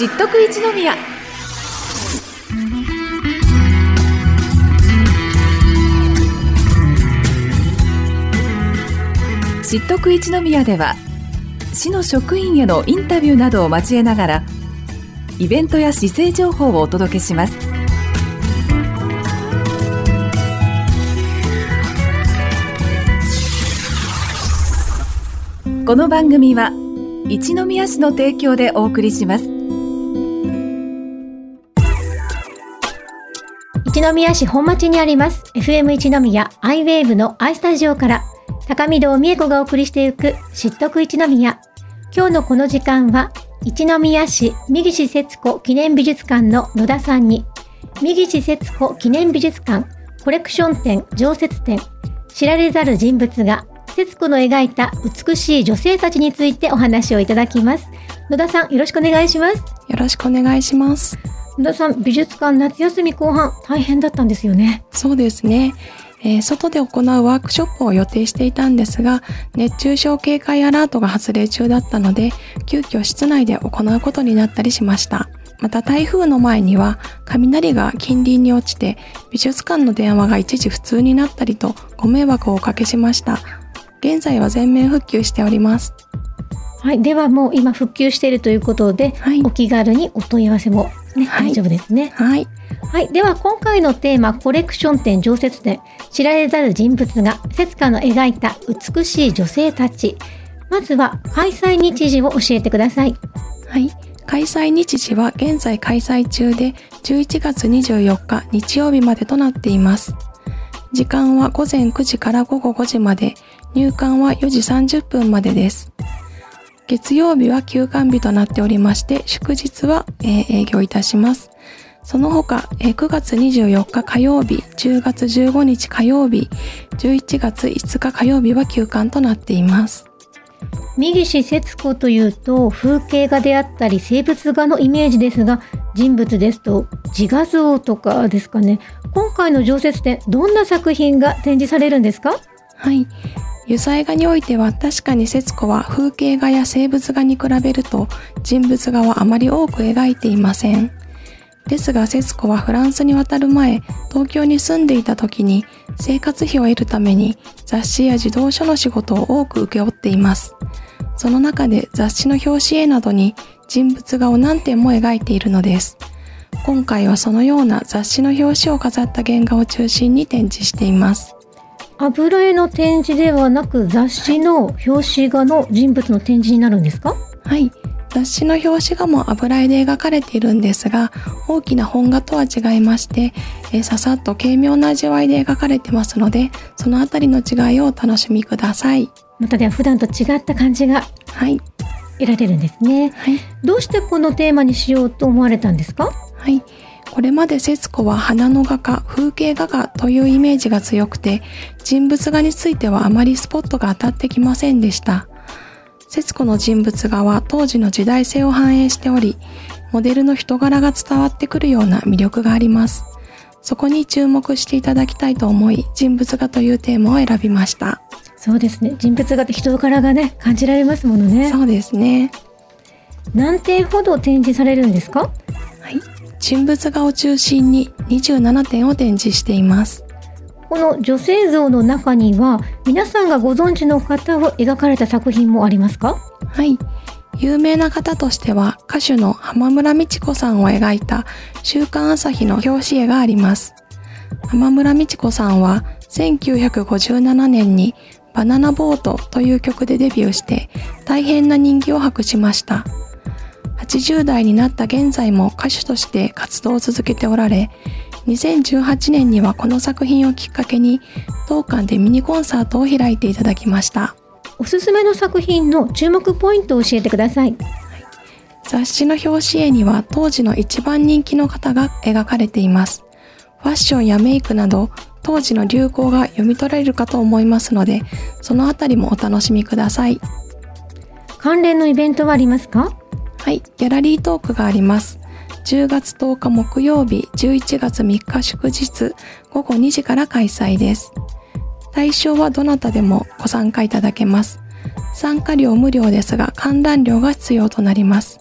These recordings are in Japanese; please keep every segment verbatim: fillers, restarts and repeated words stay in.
知っとく一宮。知っとく一宮では、市の職員へのインタビューなどを交えながら、イベントや市政情報をお届けします。この番組は一宮市の提供でお送りします。 一宮市本町にあります エフエム 一宮アイウェーブの アイスタジオから高見堂美恵子がお送りしていく知っとく一宮。今日のこの時間は一宮市三岸節子記念美術館の野田さんに、三岸節子記念美術館コレクション展常設展知られざる人物画節子の描いた美しい女性たちについてお話をいただきます。野田さん、よろしくお願いします。 よろしくお願いします。 野田さん、美術館夏休み後半大変だったんですよね。 そうですね、えー、外で行うワークショップを予定していたんですが、熱中症警戒アラートが発令中だったので、急遽室内で行うことになったりしました。また台風の前には雷が近隣に落ちて、美術館の電話が一時不通になったりとご迷惑をおかけしました。現在は全面復旧しております。 はい、ではもう今復旧しているということで、はい、お気軽にお問い合わせも、ね、はい、大丈夫ですね。 はい、 はい、では今回のテーマ、コレクション展常設展知られざる人物が節子の描いた美しい女性たち。まずは開催日時を教えてください。 はい、開催日時は現在開催中でじゅういちがつにじゅうよっか日曜日までとなっています。時間はごぜんくじからごごごじまで、入館はよじさんじゅっぷんまでです。月曜日は休館日となっておりまして、祝日は、えー、営業いたします。その他、えー、くがつにじゅうよっか火曜日、じゅうがつじゅうごにち火曜日、じゅういちがついつか火曜日は休館となっています。 三岸節子というと風景画であったり生物画のイメージですが、人物ですと自画像とかですかね。今回の常設展、どんな作品が展示されるんですか？ はい、油彩画においては確かに節子は風景画や生物画に比べると人物画はあまり多く描いていません。ですが節子はフランスに渡る前、東京に住んでいた時に生活費を得るために雑誌や児童書の仕事を多く請け負っています。その中で雑誌の表紙絵などに人物画を何点も描いているのです。今回はそのような雑誌の表紙を飾った原画を中心に展示しています。 油絵の展示ではなく雑誌の表紙画の人物の展示になるんですか？ はい、雑誌の表紙画も油絵で描かれているんですが、大きな本画とは違いまして、えささっと軽妙な味わいで描かれてますので、そのあたりの違いをお楽しみください。 またでは普段と違った感じが得られるんですね。はい、どうしてこのテーマにしようと思われたんですか？ はい、これまで節子は花の画家、風景画家というイメージが強くて、人物画についてはあまりスポットが当たってきませんでした。節子の人物画は当時の時代性を反映しており、モデルの人柄が伝わってくるような魅力があります。そこに注目していただきたいと思い、人物画というテーマを選びました。 そうですね、人物画って人柄がね、感じられますものね。 そうですね。 何点ほど展示されるんですか？ はい、人物画を中心ににじゅうななてんを展示しています。 この女性像の中には皆さんがご存知の方を描かれた作品もありますか？ はい、有名な方としては歌手の浜村美智子さんを描いた週刊朝日の表紙絵があります。浜村美智子さんはせんきゅうひゃくごじゅうななねんにバナナボートという曲でデビューして大変な人気を博しました。はちじゅうだいになった現在も歌手として活動を続けておられ、にせんじゅうはちねんにはこの作品をきっかけに当館でミニコンサートを開いていただきました。 おすすめの作品の注目ポイントを教えてください。はい、 雑誌の表紙絵には当時の一番人気の方が描かれています。ファッションやメイクなど当時の流行が読み取られるかと思いますので、そのあたりもお楽しみください。 関連のイベントはありますか？ はい、ギャラリートークがあります。じゅうがつとおか木曜日、じゅういちがつみっか祝日、ごごにじから開催です。対象はどなたでもご参加いただけます。参加料無料ですが観覧料が必要となります。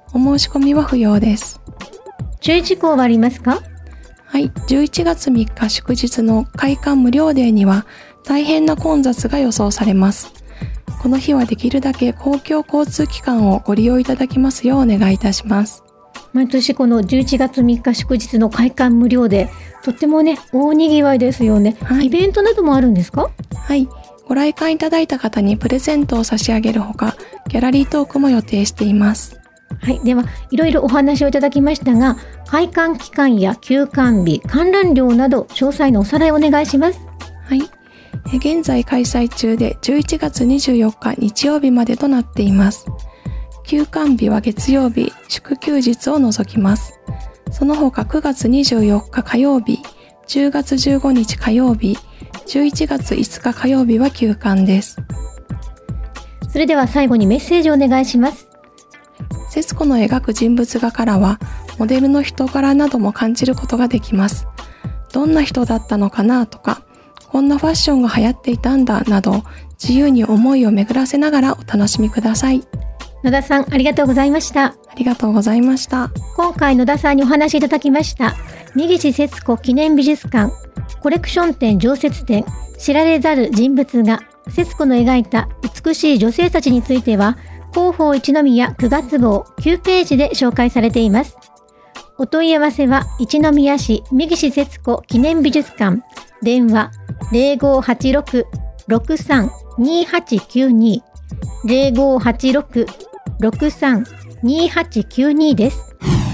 お申し込みは不要です。 注意事項はありますか？ はい、じゅういちがつみっか祝日の開館無料デーには大変な混雑が予想されます。この日はできるだけ公共交通機関をご利用いただきますようお願いいたします。 毎年このじゅういちがつみっか祝日の開館無料でとってもね大にぎわいですよね、はい、イベントなどもあるんですか？ はい、ご来館いただいた方にプレゼントを差し上げるほかギャラリートークも予定しています。 はい、ではいろいろお話をいただきましたが、開館期間や休館日、観覧料など詳細のおさらいお願いします。 はい、現在開催中でじゅういちがつにじゅうよっか日曜日までとなっています。休館日は月曜日、祝休日を除きます。その他くがつにじゅうよっか火曜日、じゅうがつじゅうごにち火曜日、じゅういちがついつか火曜日は休館です。 それでは最後にメッセージをお願いします。 節子の描く人物画からはモデルの人柄なども感じることができます。どんな人だったのかなとか、こんなファッションが流行っていたんだなど、自由に思いを巡らせながらお楽しみください。 野田さん、ありがとうございました。 ありがとうございました。 今回野田さんにお話しいただきました三岸節子記念美術館コレクション展常設展知られざる人物画節子の描いた美しい女性たちについては広報一宮くがつ号きゅうページで紹介されています。お問い合わせは一宮市三岸節子記念美術館電話 ゼロごはちろく ろくさん にはちきゅうに ゼロごはちろく ろくさん にはちきゅうに です。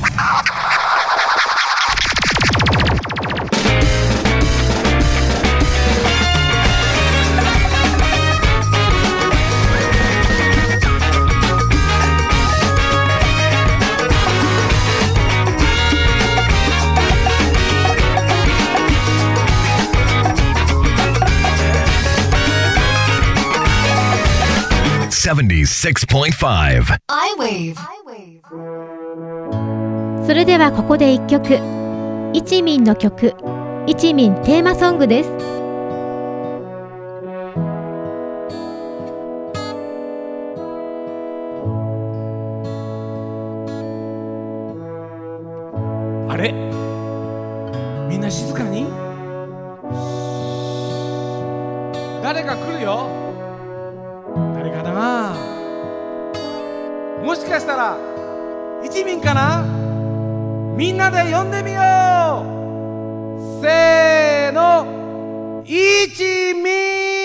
セブンティーシックスポイントファイブ アイウェーブ。それではここで一曲、一民の曲、一民テーマソングです。 あれ、みんな静かに。誰か来るよ。誰かな。もしかしたら一民かな。みんなで呼んでみよう。せーの、一民。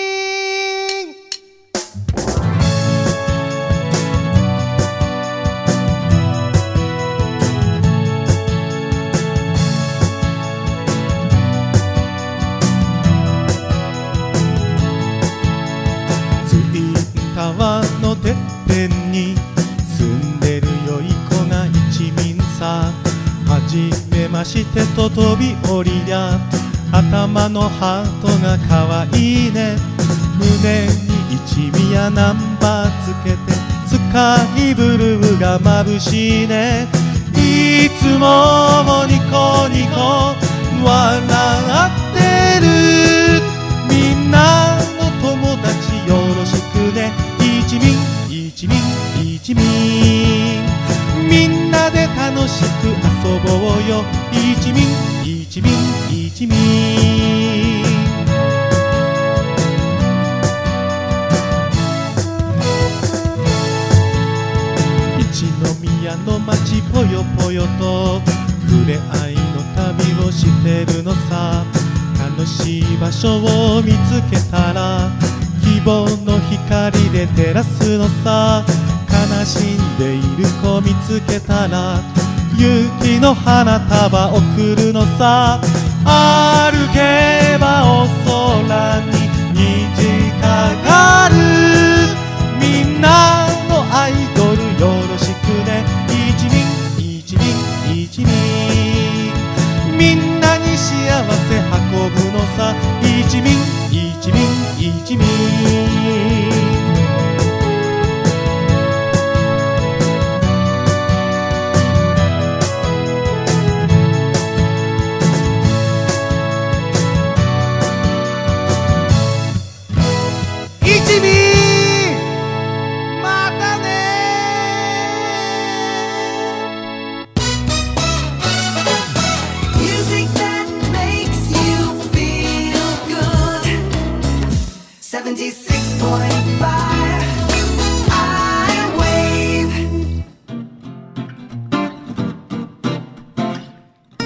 川のてっぺんに住んでるよい子が一民さ。はじめましてと飛び降りや、頭のハートがかわいいね。胸に一宮ナンバーつけて、スカイブルーが眩しいね。いつもニコニコ笑ってる。みんなの友達よろしくね。一民一民一民、みんなで楽しく遊ぼうよ。一民一民一民。一宮の街ぽよぽよと触れ合いの旅をしてるのさ。楽しい場所を見つけたら希望の光で照らすのさ。悲しんでいる子見つけたら勇気の花束贈るのさ。歩けばお空に虹かかる。みんなのアイドルよろしくね。一民一民一民、みんなに幸せ運ぶのさ。一民一民一民。一民、またね。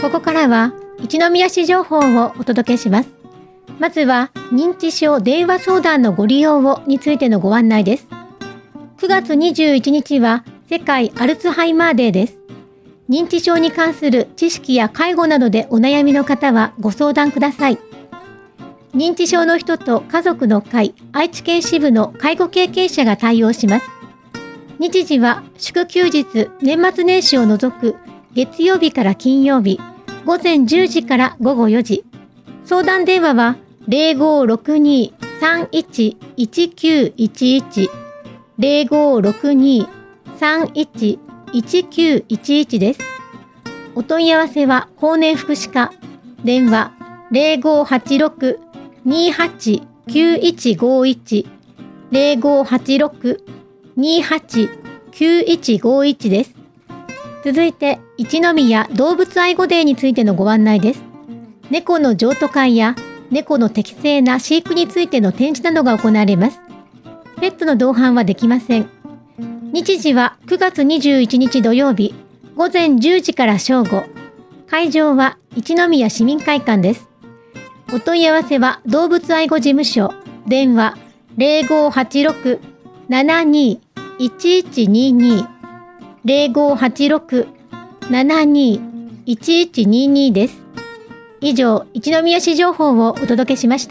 ここからは一宮市情報をお届けします。まずは認知症電話相談のご利用をについてのご案内です。くがつにじゅういちにちは世界アルツハイマーデーです。認知症に関する知識や介護などでお悩みの方はご相談ください。認知症の人と家族の会愛知県支部の介護経験者が対応します。日時は祝休日、年末年始を除く月曜日から金曜日、ごぜんじゅうじからごごよじ。相談電話は ゼロごろくにーさんいちいちきゅういちいち ゼロごろくにーさんいちいちきゅういちいち です。お問い合わせは法然福祉課、電話 ゼロごはちろくにーはちきゅういちごいち ゼロごはちろくにーはちきゅういちごいち です。続いて一宮動物愛護デーについてのご案内です。猫の譲渡会や猫の適正な飼育についての展示などが行われます。ペットの同伴はできません。日時はくがつにじゅういちにち土曜日、ごぜんじゅうじから正午。会場は一宮市民会館です。お問い合わせは動物愛護事務所、電話 ゼロごはちろくななにいちいちにに ゼロごはちろくななにいちいちにに です。以上、一宮市情報をお届けしました。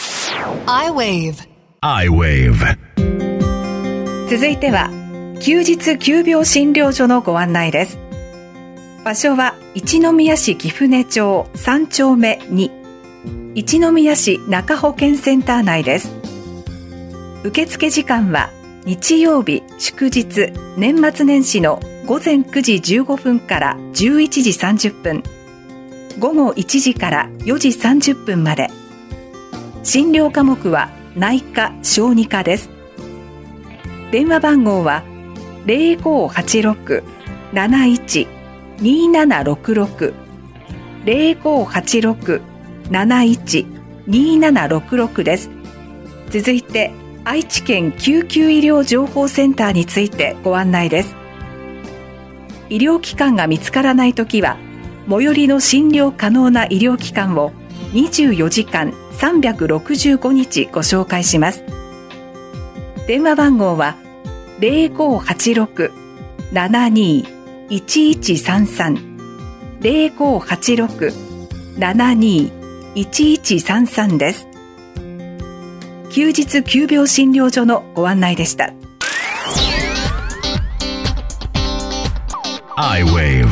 iWave iWave 続いては休日急病診療所のご案内です。場所は一宮市貴船町さんちょうめに、一宮市中保健センター内です。受付時間は日曜日、祝日、年末年始のごぜんくじじゅうごふんからじゅういちじさんじゅっぷん、ごごいちじからよじさんじゅっぷんまで。診療科目は内科・小児科です。電話番号は ゼロごはちろくなないちにななろくろく ゼロごはちろくなないちにななろくろく です。続いて愛知県救急医療情報センターについてご案内です。医療機関が見つからないときは最寄りの診療可能な医療機関をにじゅうよじかんさんびゃくろくじゅうごにちご紹介します。電話番号は ゼロごはちろくななにいちいちさんさん ゼロごはちろくななにいちいちさんさん です。休日急病診療所のご案内でした。 iWave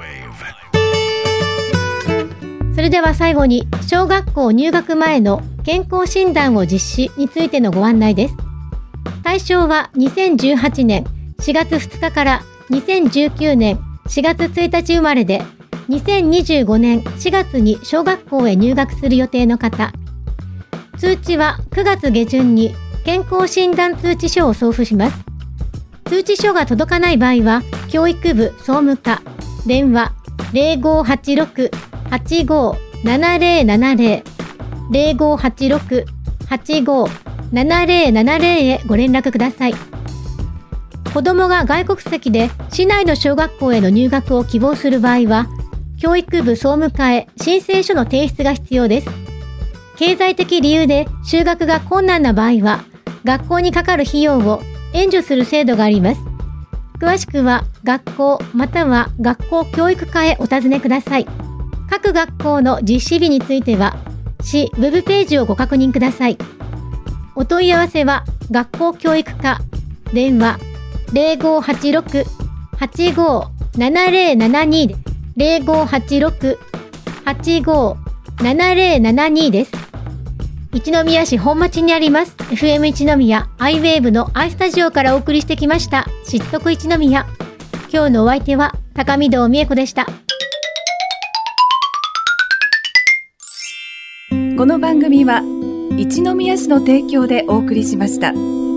それでは最後に小学校入学前の健康診断を実施についてのご案内です。対象はにせんじゅうはちねんしがつふつかからにせんじゅうきゅうねんしがつついたち生まれでにせんにじゅうごねんしがつに小学校へ入学する予定の方。通知はくがつげじゅんに健康診断通知書を送付します。通知書が届かない場合は教育部総務課、電話 ゼロごはちろくはちごななゼロななゼロ ゼロごはちろくはちごななゼロななゼロへご連絡ください。子どもが外国籍で市内の小学校への入学を希望する場合は教育部総務課へ申請書の提出が必要です。経済的理由で就学が困難な場合は学校にかかる費用を援助する制度があります。詳しくは学校または学校教育課へお尋ねください。各学校の実施日については市ウェブページをご確認ください。お問い合わせは学校教育課、電話 ゼロごはちろくはちごななゼロななに ゼロごはちろくはちごななゼロななに です。一宮市本町にあります エフエム 一宮 iWave の i スタジオからお送りしてきました知得一宮。今日のお相手は高見堂美恵子でした。 この番組は一宮市の提供でお送りしました。